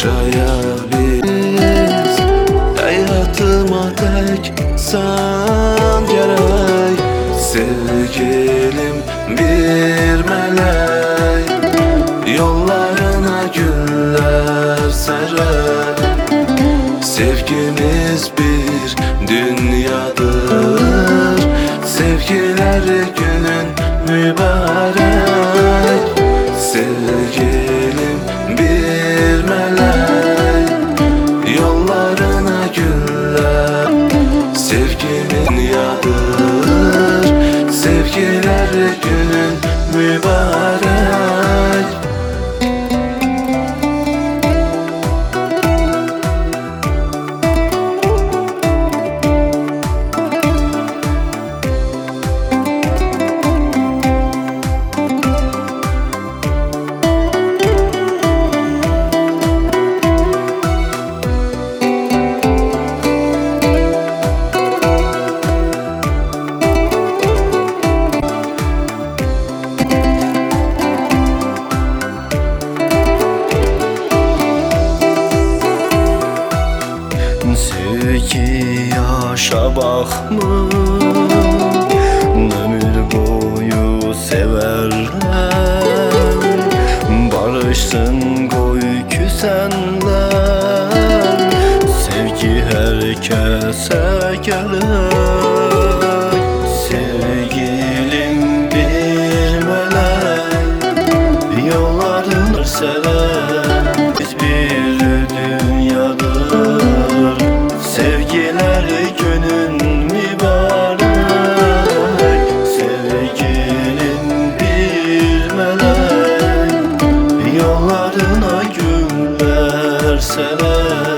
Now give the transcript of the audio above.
yaşayabiliriz. Hayatıma tek sen gerek, sevgilim bir melek. Yollarına güller serer, sevgimiz bir dünyadır. Sevgiler günün mübarek, sevgilim bir melek. Yollarına güller, sevgimin dünyadır. Sevgiler günün mübarek. Sevgi yaşa bakma, ömür boyu severler. Barışsın koy küsenler, sevgi herkese gerek. Sevgilim bir melek, yollarını sever. Biz bir dünyadır, sevgiler günün mübarek. Sevgilim bir melek, yollarına güller sever.